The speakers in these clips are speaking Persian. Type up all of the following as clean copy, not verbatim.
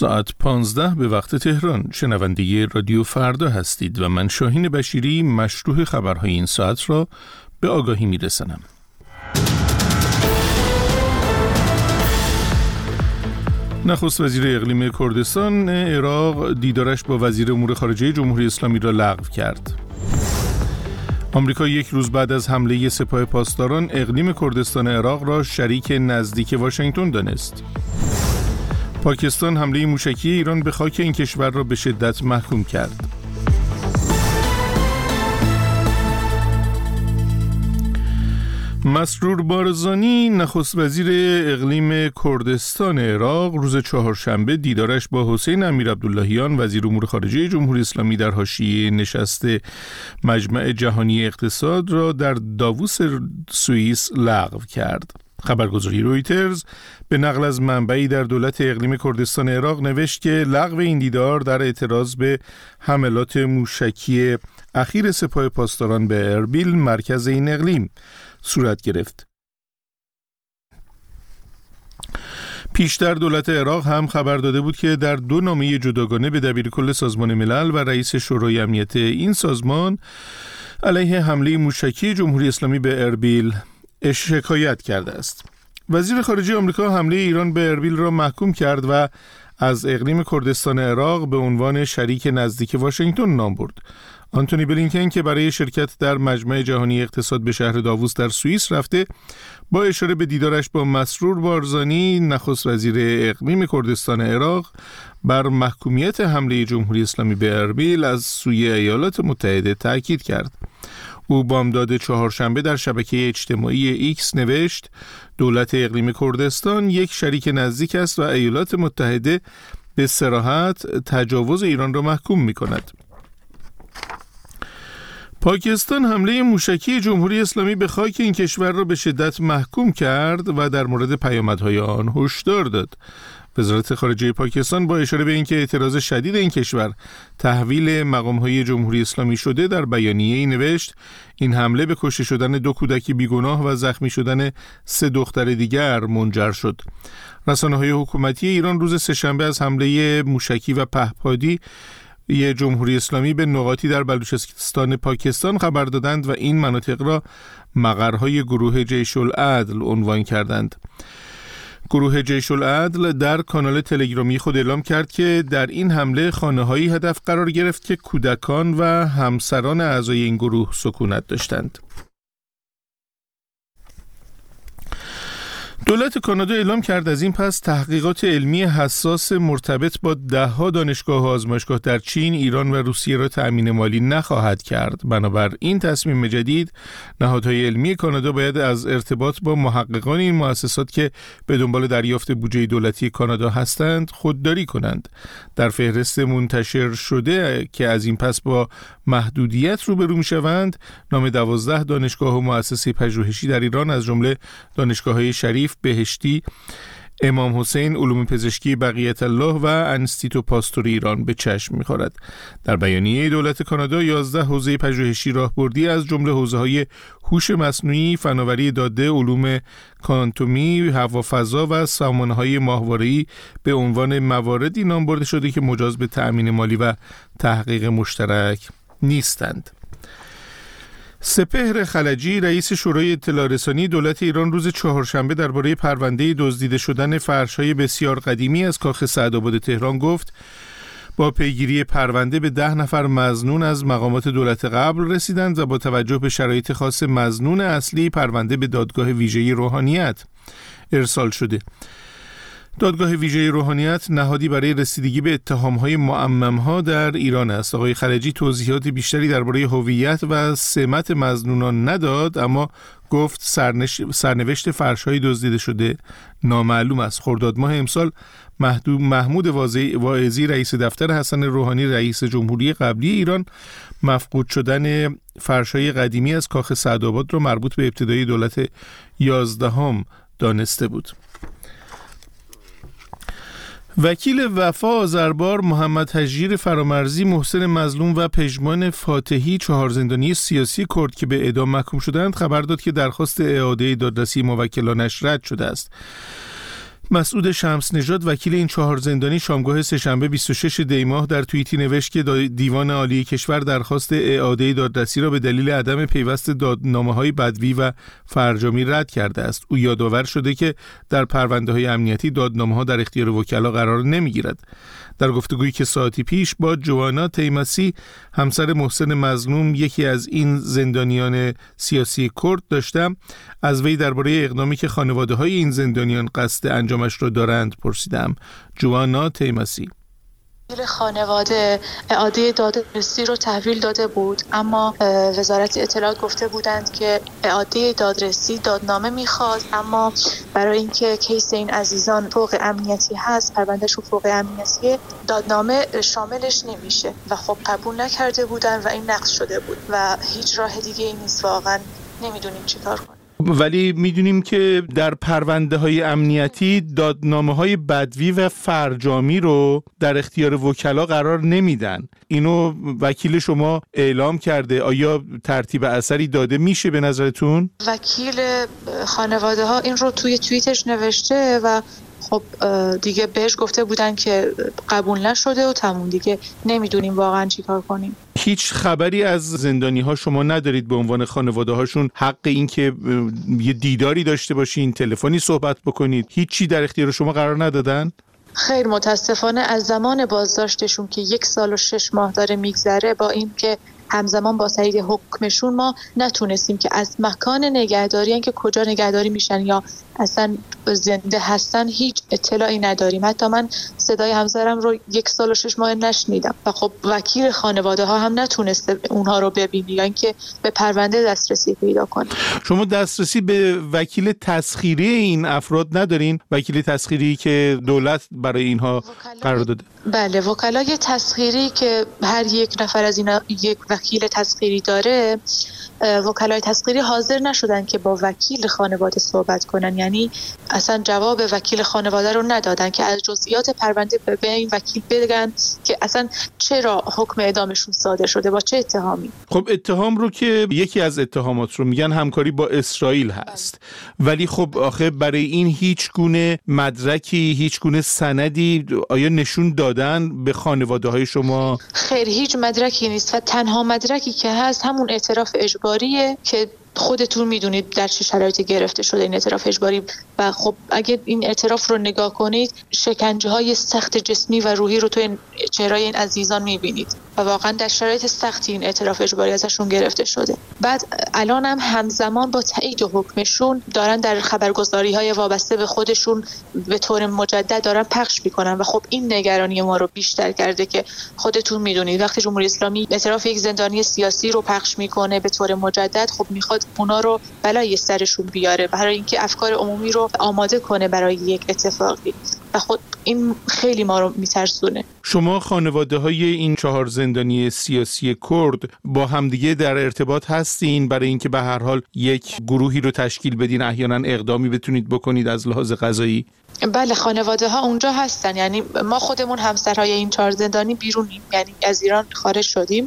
ساعت 15 به وقت تهران. شنونده رادیو فردا هستید و من شاهین بشیری مشروح خبرهای این ساعت را به آگاهی میرسانم. نخست وزیر اقلیم کردستان عراق دیدارش با وزیر امور خارجه جمهوری اسلامی را لغو کرد. آمریکا یک روز بعد از حمله سپاه پاسداران اقلیم کردستان عراق را شریک نزدیک واشنگتن دانست. پاکستان حمله موشکی ایران به خاک این کشور را به شدت محکوم کرد. مسرور بارزانی نخست وزیر اقلیم کردستان عراق روز چهارشنبه دیدارش با حسین امیرعبداللهیان وزیر امور خارجه جمهوری اسلامی در حاشیه نشست مجمع جهانی اقتصاد را در داووس سوئیس لغو کرد. خبرگزاری رویترز به نقل از منبعی در دولت اقلیم کردستان عراق نوشت که لغو این دیدار در اعتراض به حملات موشکی اخیر سپاه پاسداران به اربیل مرکز این اقلیم صورت گرفت. پیشتر دولت عراق هم خبر داده بود که در 2 نامه جداگانه به دبیرکل سازمان ملل و رئیس شورای امنیت این سازمان علیه حمله موشکی جمهوری اسلامی به اربیل شکایت کرده است. وزیر خارجه آمریکا حمله ایران به اربیل را محکوم کرد و از اقلیم کردستان عراق به عنوان شریک نزدیک واشنگتن نام برد. آنتونی بلینکن که برای شرکت در مجمع جهانی اقتصاد به شهر داووس در سوئیس رفته، با اشاره به دیدارش با مسرور بارزانی نخست وزیر اقلیم کردستان عراق بر محکومیت حمله جمهوری اسلامی به اربیل از سوی ایالات متحده تاکید کرد. او بامداد چهارشنبه در شبکه اجتماعی ایکس نوشت دولت اقلیم کردستان یک شریک نزدیک است و ایالات متحده به صراحت تجاوز ایران را محکوم می کند. پاکستان حمله موشکی جمهوری اسلامی به خاک این کشور را به شدت محکوم کرد و در مورد پیامدهای آن هشدار داد. وزارت خارجه پاکستان با اشاره به اینکه اعتراض شدید این کشور تحویل مقام‌های جمهوری اسلامی شده در بیانیه‌ای نوشت این حمله به کشته شدن 2 کودک بیگناه و زخمی شدن 3 دختر دیگر منجر شد. رسانه‌های حکومتی ایران روز سه‌شنبه از حمله موشکی و پهپادی جمهوری اسلامی به نقاطی در بلوچستان پاکستان خبر دادند و این مناطق را مقرهای گروه جیش العدل عنوان کردند. گروه جیش العدل در کانال تلگرامی خود اعلام کرد که در این حمله خانه‌هایی هدف قرار گرفت که کودکان و همسران اعضای این گروه سکونت داشتند. دولت کانادا اعلام کرد از این پس تحقیقات علمی حساس مرتبط با 10 دانشگاه و آزمایشگاه در چین، ایران و روسیه را تأمین مالی نخواهد کرد. بنابر این تصمیم جدید، نهادهای علمی کانادا باید از ارتباط با محققان این مؤسسات که به دنبال دریافت بودجه دولتی کانادا هستند خودداری کنند. در فهرست منتشر شده که از این پس با محدودیت روبرو می‌شوند، نام 12 دانشگاه و مؤسسه پژوهشی در ایران از جمله دانشگاه‌های شریف، بهشتی، امام حسین، علوم پزشکی بقیت الله و انستیتو پاستور ایران به چشم می‌خورد. در بیانیه دولت کانادا 11 حوزه پژوهشی راهبردی از جمله حوزه‌های هوش مصنوعی، فناوری داده، علوم کوانتومی، هوافضا و سامانه‌های ماهواره‌ای به عنوان مواردی نام برده شده که مجاز به تأمین مالی و تحقیق مشترک نیستند. سپهر خلجی رئیس شورای اطلاع رسانی دولت ایران روز چهارشنبه درباره پرونده دزدیده شدن فرش‌های بسیار قدیمی از کاخ سعدآباد تهران گفت با پیگیری پرونده به 10 نفر مظنون از مقامات دولت قبل رسیدند و با توجه به شرایط خاص مظنون اصلی پرونده به دادگاه ویژه روحانیت ارسال شده. دادگاه ویژه روحانیت نهادی برای رسیدگی به اتهام‌های معمم‌ها در ایران است. آقای خلجی توضیحات بیشتری درباره هویت و سمت مظنونان نداد، اما گفت سرنوشت فرش‌های دزدیده شده نامعلوم است. خرداد ماه امسال محمود واعظی رئیس دفتر حسن روحانی رئیس جمهوری قبلی ایران مفقود شدن فرش‌های قدیمی از کاخ سعدآباد را مربوط به ابتدای دولت 11 دانسته بود. وکیل وفا آذربار محمد هجیر فرامرزی، محسن مظلوم و پژمان فاتحی 4 زندانی سیاسی کرد که به اعدام محکوم شدند خبر داد که درخواست اعاده دادرسی موکلانش رد شده است. مسعود شمس نژاد وکیل این 4 زندانی شامگاه سه‌شنبه 26 دی ماه در توییتی نوشت که دیوان عالی کشور درخواست اعاده دادرسی را به دلیل عدم پیوست دادنامه‌های بدوی و فرجامی رد کرده است. او یادآور شده که در پرونده‌های امنیتی دادنامه‌ها در اختیار وکلا قرار نمی‌گیرد. در گفتگویی که ساعتی پیش با جوانا تیمسی همسر محسن مظلوم یکی از این زندانیان سیاسی کرد داشتم، از وی درباره اقدامی که خانواده‌های این زندانیان قصد انجامش را دارند پرسیدم. جوانا تیمسی: خانواده اعاده دادرسی رو تحویل داده بود، اما وزارت اطلاعات گفته بودند که اعاده دادرسی دادنامه میخواد، اما برای اینکه کیس این عزیزان فوق امنیتی هست، پروندهشون فوق امنیتیه، دادنامه شاملش نمیشه و خب قبول نکرده بودن و این نقض شده بود و هیچ راه دیگه ای نیست. واقعا نمیدونیم چی کار کنیم. ولی میدونیم که در پرونده های امنیتی دادنامه های بدوی و فرجامی رو در اختیار وکلا قرار نمیدن. اینو وکیل شما اعلام کرده. آیا ترتیب اثری داده میشه به نظرتون؟ وکیل خانواده ها این رو توی توییتش نوشته و خب دیگه بهش گفته بودن که قبول نشده و تموم، دیگه نمیدونیم واقعا چی کار کنیم. هیچ خبری از زندانی ها شما ندارید به عنوان خانواده هاشون حق این که یه دیداری داشته باشین، تلفنی صحبت بکنید؟ هیچی در اختیار شما قرار ندادن؟ خیر، متاسفانه از زمان بازداشتشون که 1 سال و 6 ماه داره میگذره، با این که همزمان با صحیح حکمشون ما نتونستیم که از مکان نگهداری که کجا نگهداری میشن یا اصلا زنده هستن هیچ اطلاعی نداریم. حتی من صدای همسرم رو 1 سال و 6 ماه نشنیدم و خب وکیل خانواده ها هم نتونسته اونها رو ببینه یا اینکه به پرونده دسترسی پیدا کنه. شما دسترسی به وکیل تسخیری این افراد ندارین؟ وکیل تسخیری که دولت برای اینها قرار داده؟ بله، وکلای تسخیری که هر یک نفر از اینا یک وکیل تسخیری داره، وکلای تسخیری حاضر نشدن که با وکیل خانواده صحبت کنن، یعنی اصلا جواب وکیل خانواده رو ندادن که از جزئیات پرونده به این وکیل بگن که اصلا چرا حکم اعدامشون صادر شده، با چه اتهامی. خب اتهام رو که یکی از اتهامات رو میگن همکاری با اسرائیل هست، ولی خب آخه برای این هیچ گونه مدرکی، هیچ گونه سندی آیا نشون دادن به خانواده های شما؟ خیر، هیچ مدرکی نیست و تنها مدرکی که هست همون اعتراف اجباریه که خودتون میدونید در چه شرایطی گرفته شده این اعتراف اجباری و خب اگه این اعتراف رو نگاه کنید شکنجه‌های سخت جسمی و روحی رو تو چهره‌های این عزیزان میبینید و واقعا در شرایط سختی این اعتراف اجباری ازشون گرفته شده. بعد الان هم همزمان با تایید حکمشون دارن در خبرگزاری‌های وابسته به خودشون به طور مجدد دارن پخش میکنن و خب این نگرانی ما رو بیشتر کرده که خودتون میدونید وقتی جمهوری اسلامی اعتراف یک زندانی سیاسی رو پخش میکنه به طور مجدد، خب میخواد اونا رو بلای سرشون بیاره برای اینکه افکار عمومی رو آماده کنه برای یک اتفاقی و خود این خیلی ما رو میترسونه. شما خانواده های این 4 زندانی سیاسی کرد با همدیگه در ارتباط هستین برای اینکه به هر حال یک گروهی رو تشکیل بدین، احیانا اقدامی بتونید بکنید از لحاظ قضایی؟ بله، خانواده ها اونجا هستن، یعنی ما خودمون همسرهای این 4 زندانی بیرونیم، یعنی از ایران خارج شدیم،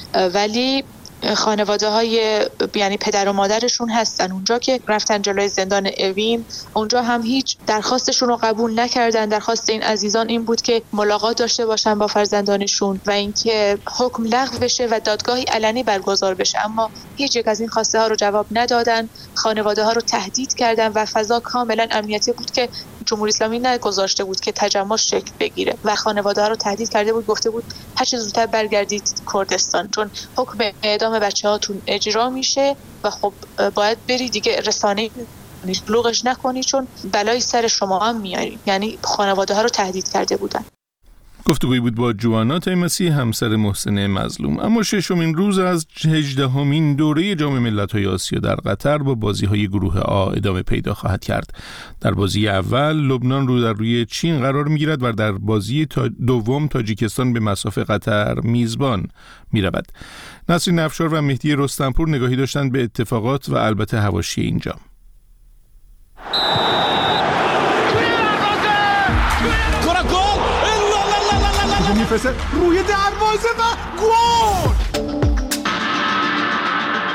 ولی خانواده های یعنی پدر و مادرشون هستن اونجا که رفتن جلوی زندان اوین. اونجا هم هیچ درخواستشون رو قبول نکردن. درخواست این عزیزان این بود که ملاقات داشته باشن با فرزندانشون و اینکه حکم لغو بشه و دادگاهی علنی برگزار بشه، اما هیچ یک از این خواسته ها رو جواب ندادن. خانواده ها رو تهدید کردن و فضا کاملا امنیتی بود که جمهوری اسلامی نگذاشته بود که تجمع شکل بگیره و خانواده ها رو تهدید کرده بود، گفته بود هر چه زودتر برگردید کردستان چون حکم اعدام بچه‌هاتون اجرا میشه و خب باید بری دیگه رسانه‌ای بلوغش نکنی چون بلای سر شما هم میاریم. یعنی خانواده ها رو تهدید کرده بودن. گفتگویی بود با جوانا تیمسی همسر محسن مظلوم. اما 6مین روز از 18مین دوره جام ملت‌های آسیا در قطر با بازی‌های گروه آ ادامه پیدا خواهد کرد. در بازی اول لبنان رو در روی چین قرار می‌گیرد و در بازی دوم تاجیکستان به مصاف قطر میزبان می‌رود. نسرین افشار و مهدی رستمپور نگاهی داشتند به اتفاقات و البته حواشی این جام. میفرسته روی دروازه و گل!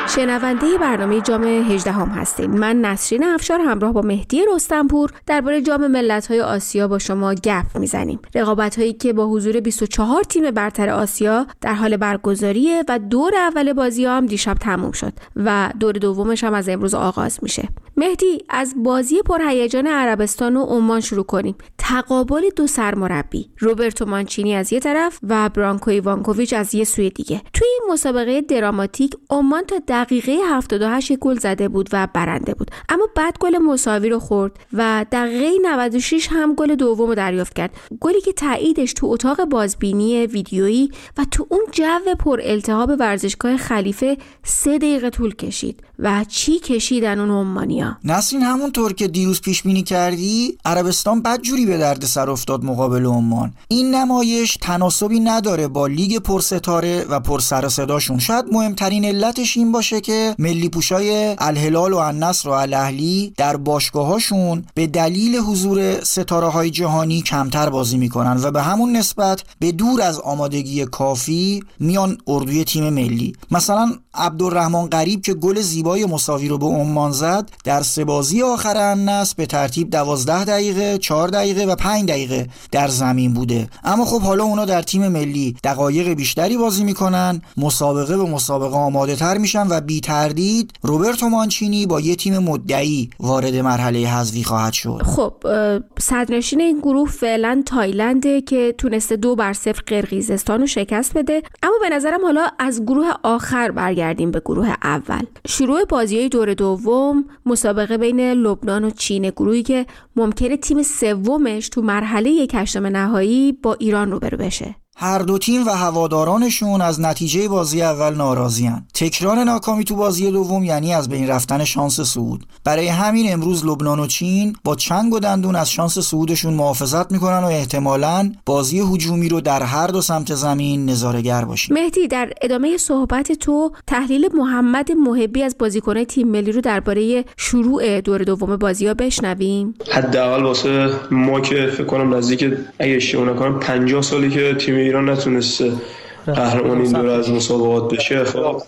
شنونده برنامه جام 18 هستین. من نسرین افشار همراه با مهدی رستمپور درباره جام ملت‌های آسیا با شما گپ میزنیم. رقابت‌هایی که با حضور 24 تیم برتر آسیا در حال برگزاریه و دور اول بازی‌ها هم دیشب تموم شد و دور دومش هم از امروز آغاز میشه. مهدی، از بازی پرهیجان عربستان و عمان شروع کنیم. تقابل دو سرمربی، روبرتو مانچینی از یه طرف و برانکو ایوانکوویچ از یه سوی دیگه. توی این مسابقه دراماتیک عمان تا دقیقه 78 گل زده بود و برنده بود، اما بعد گل مساوی رو خورد و دقیقه 96 هم گل دوم رو دریافت کرد. گلی که تاییدش تو اتاق بازبینی ویدیویی و تو اون جو پر التهاب ورزشگاه خلیفه 3 دقیقه طول کشید. و چی کشیدن اون عمانیا؟ نسرین، همونطور که دیروز پیش بینی کردی عربستان بدجوری به درد سر افتاد مقابل عمان. این نمایش تناسبی نداره با لیگ پرستاره و پر سر و صداشون. شاید مهمترین علتش این باشه که ملی پوشای الهلال و النصر و الاهلی در باشگاهاشون به دلیل حضور ستاره‌های جهانی کمتر بازی میکنن و به همون نسبت به دور از آمادگی کافی میان اردوی تیم ملی. مثلا عبدالرحمن غریب که گل زیبای مساوی رو به عمان زد، در 3 بازی آخر النصر به ترتیب 12 دقیقه، 4 دقیقه و 5 دقیقه در زمین بوده. اما خب حالا اونا در تیم ملی دقایق بیشتری بازی میکنن، مسابقه به مسابقه آماده تر میشن و بی تردید روبرتو مانچینی با یه تیم مدعی وارد مرحله حذفی خواهد شد. خب صدرنشین این گروه فعلا تایلنده که تونسته 2-0 قرقیزستان رو شکست بده. اما به نظرم حالا از گروه آخر برگردیم به گروه اول. شروع بازی‌های دور دوم مسابقه بین لبنان و چین، گروهی که ممکنه تیم سومش تو مرحله 1/8 نهایی با ایران روبرو بشه. هر دو تیم و هوادارانشون از نتیجه بازی اول ناراضی‌اند. تکرار ناکامی تو بازی دوم یعنی از بین رفتن شانس صعود. برای همین امروز لبنان و چین با چنگ و دندون از شانس صعودشون محافظت میکنن و احتمالاً بازی هجومی رو در هر دو سمت زمین نظاره‌گر باشیم. مهدی، در ادامه صحبت تو تحلیل محمد محبی از بازیکن‌های تیم ملی رو درباره شروع دور دوم بازی‌ها بشنویم. حداقل واسه ما که فکر کنم نزدیک اگه اشتباه نکنم 50 سالی که تیم ایران نتونسته قهرمان این دوره از مسابقات بشه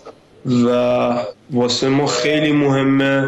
و واسه ما خیلی مهمه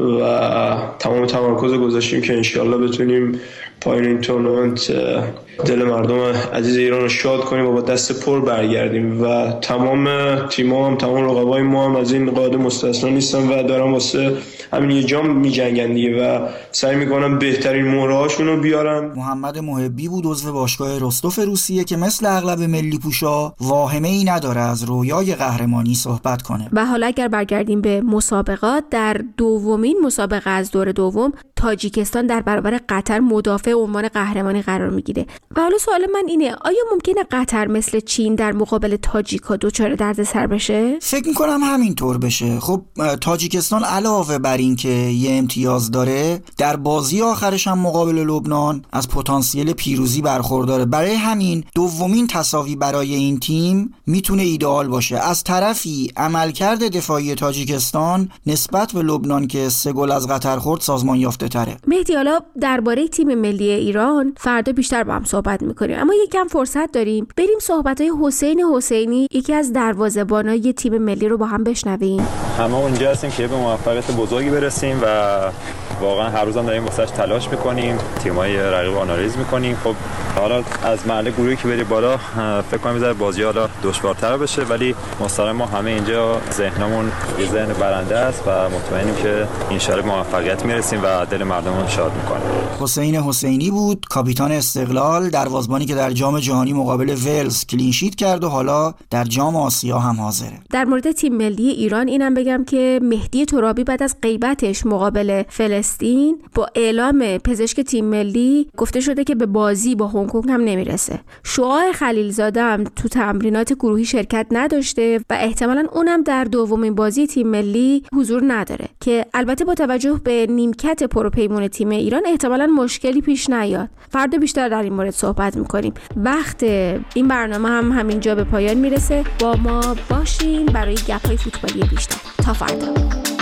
و تمام تمرکز گذاشتیم که انشالله بتونیم پایین این تورنمنت دل مردم عزیز ایران رو شاد کنیم و با دست پر برگردیم و تمام تیم‌ها هم تمام رقبای ما هم از این قاعده مستثنا نیستن و دارن واسه همین یه جام می‌جنگن دیگه و سعی می‌کنن بهترین مهره‌هاشون رو بیارن. محمد محبی بود، عضو باشگاه رستوف روسیه که مثل اغلب ملی پوشا واهمه‌ای نداره از رویای قهرمانی صحبت کنه. و حالا اگر برگردیم به مسابقات، در دومین مسابقه از دور دوم تاجیکستان در برابر قطر مدافع عنوان قهرمانی قرار میگیره. و حالا سوال من اینه، آیا ممکنه قطر مثل چین در مقابل تاجیکا دچار دردسر بشه؟ فکر میکنم همینطور بشه. خب تاجیکستان علاوه بر این که یه امتیاز داره، در بازی آخرش هم مقابل لبنان از پتانسیل پیروزی برخورداره. برای همین دومین تساوی برای این تیم میتونه ایدئال باشه. از طرفی عملکرد دفاعی تاجیکستان نسبت به لبنان که 3 گل از قطر خورد سازمان یافته تره. مهدی، حالا درباره تیم ملی ایران فردا بیشتر با هم صحبت میکنیم، اما یکم فرصت داریم بریم صحبت‌های حسین حسینی، یکی از دروازه‌بانای تیم ملی رو با هم بشنویم. همه اونجا هستیم که به موفقیت بزرگی برسیم و واقعا هر روزم داریم واسش تلاش میکنیم، تیم‌های رقیب آنالیز میکنیم. خب حالا از مرحله گروهی که بریم بالا فکر کنم میذاره بازی حالا دشوارتر بشه، ولی مستقیم ما همه اینجا ذهنمون یه ذهن برنده است و مطمئنیم که ان شاءالله موفقیت میرسیم و دل مردمون شاد میکنیم. حسین حسینی بود، کاپیتان استقلال، دروازه‌بانی که در جام جهانی مقابل ولز کلین شیت کرد و حالا در جام آسیا هم حاضره. در مورد تیم ملی ایران اینم بگم که مهدی ترابی بعد از غیبتش مقابل فلسطین با اعلام پزشک تیم ملی گفته شده که به بازی با هنگ کنگ هم نمیرسه. شعاع خلیلزاده هم تو تمرینات گروهی شرکت نداشته و احتمالاً اونم در دومین بازی تیم ملی حضور نداره که البته با توجه به نیمکت پروپیمون تیم ایران احتمالاً مشکلی پیش نیاد. فردا بیشتر در این مورد صحبت میکنیم. وقت این برنامه هم همینجا به پایان میرسه. با ما باشین برای گپ‌های فوتبالی بیشتر. تا فردا.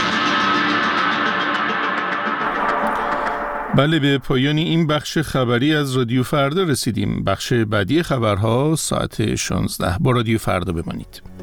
بله، به پایان این بخش خبری از رادیو فردا رسیدیم. بخش بعدی خبرها ساعت 16. با رادیو فردا بمانید.